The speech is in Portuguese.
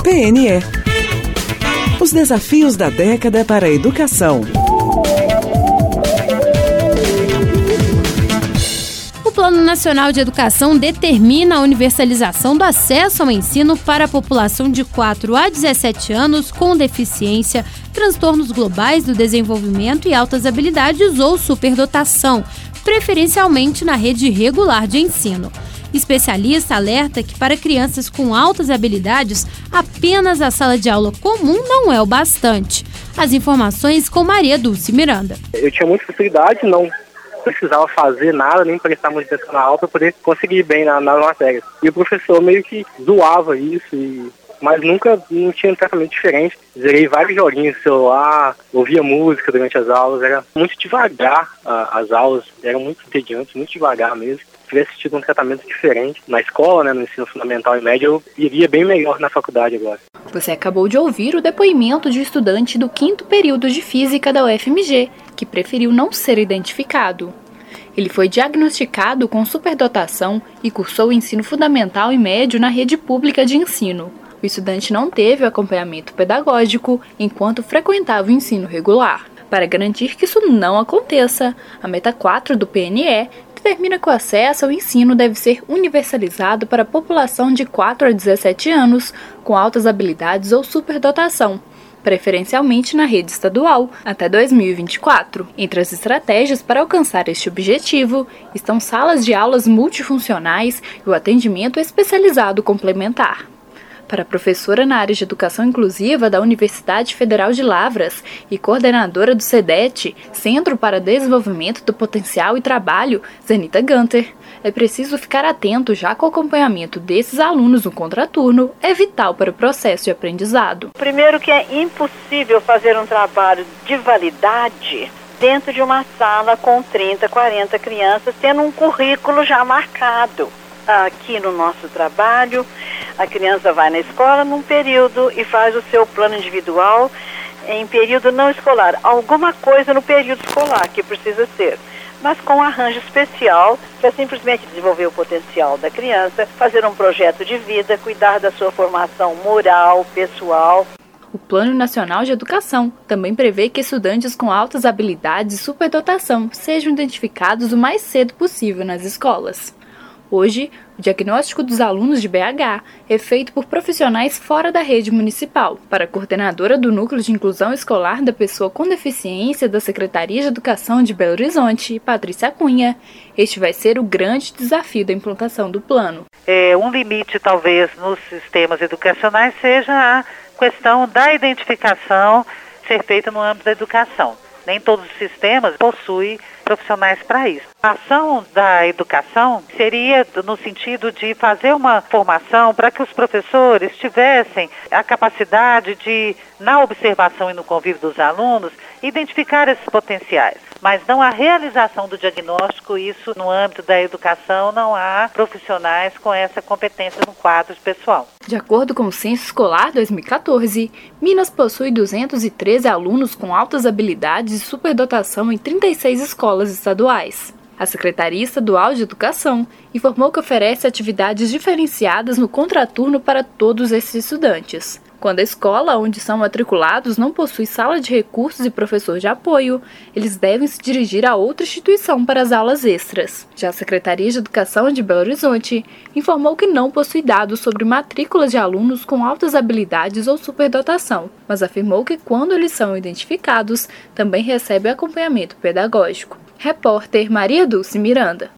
PNE. Os desafios da década para a educação. O Plano Nacional de Educação determina a universalização do acesso ao ensino para a população de 4 a 17 anos com deficiência, transtornos globais do desenvolvimento e altas habilidades ou superdotação, preferencialmente na rede regular de ensino. Especialista alerta que para crianças com altas habilidades, apenas a sala de aula comum não é o bastante. As informações com Maria Dulce Miranda. Eu tinha muita facilidade, não precisava fazer nada, nem prestar muita atenção na aula para poder conseguir ir bem nas matérias. E o professor meio que zoava isso, mas nunca não tinha um tratamento diferente. Zerei vários joguinhos no celular, ouvia música durante as aulas, era muito devagar, as aulas eram muito entediantes, muito devagar mesmo. Se tivesse tido um tratamento diferente na escola, no ensino fundamental e médio, eu iria bem melhor na faculdade agora. Você acabou de ouvir o depoimento de estudante do 5º período de Física da UFMG, que preferiu não ser identificado. Ele foi diagnosticado com superdotação e cursou o ensino fundamental e médio na rede pública de ensino. O estudante não teve o acompanhamento pedagógico enquanto frequentava o ensino regular. Para garantir que isso não aconteça, a meta 4 do PNE determina que o acesso ao ensino deve ser universalizado para a população de 4 a 17 anos com altas habilidades ou superdotação, preferencialmente na rede estadual, até 2024. Entre as estratégias para alcançar este objetivo estão salas de aulas multifuncionais e o atendimento especializado complementar. Para a professora na área de Educação Inclusiva da Universidade Federal de Lavras e coordenadora do CEDET, Centro para Desenvolvimento do Potencial e Trabalho, Zenita Gunter, é preciso ficar atento já que o acompanhamento desses alunos no contraturno é vital para o processo de aprendizado. Primeiro que é impossível fazer um trabalho de validade dentro de uma sala com 30, 40 crianças, tendo um currículo já marcado. Aqui no nosso trabalho, a criança vai na escola num período e faz o seu plano individual em período não escolar. Alguma coisa no período escolar que precisa ser, mas com arranjo especial, que é simplesmente desenvolver o potencial da criança, fazer um projeto de vida, cuidar da sua formação moral, pessoal. O Plano Nacional de Educação também prevê que estudantes com altas habilidades e superdotação sejam identificados o mais cedo possível nas escolas. Hoje, o diagnóstico dos alunos de BH é feito por profissionais fora da rede municipal. Para a coordenadora do Núcleo de Inclusão Escolar da Pessoa com Deficiência da Secretaria de Educação de Belo Horizonte, Patrícia Cunha, este vai ser o grande desafio da implantação do plano. Um limite, talvez, nos sistemas educacionais seja a questão da identificação ser feita no âmbito da educação. Nem todos os sistemas possuem profissionais para isso. A ação da educação seria no sentido de fazer uma formação para que os professores tivessem a capacidade de, na observação e no convívio dos alunos, identificar esses potenciais. Mas não há realização do diagnóstico, isso no âmbito da educação, não há profissionais com essa competência no quadro pessoal. De acordo com o Censo Escolar 2014, Minas possui 213 alunos com altas habilidades e superdotação em 36 escolas estaduais. A Secretaria Estadual de Educação informou que oferece atividades diferenciadas no contraturno para todos esses estudantes. Quando a escola onde são matriculados não possui sala de recursos e professor de apoio, eles devem se dirigir a outra instituição para as aulas extras. Já a Secretaria de Educação de Belo Horizonte informou que não possui dados sobre matrículas de alunos com altas habilidades ou superdotação, mas afirmou que quando eles são identificados, também recebe acompanhamento pedagógico. Repórter Maria Dulce Miranda.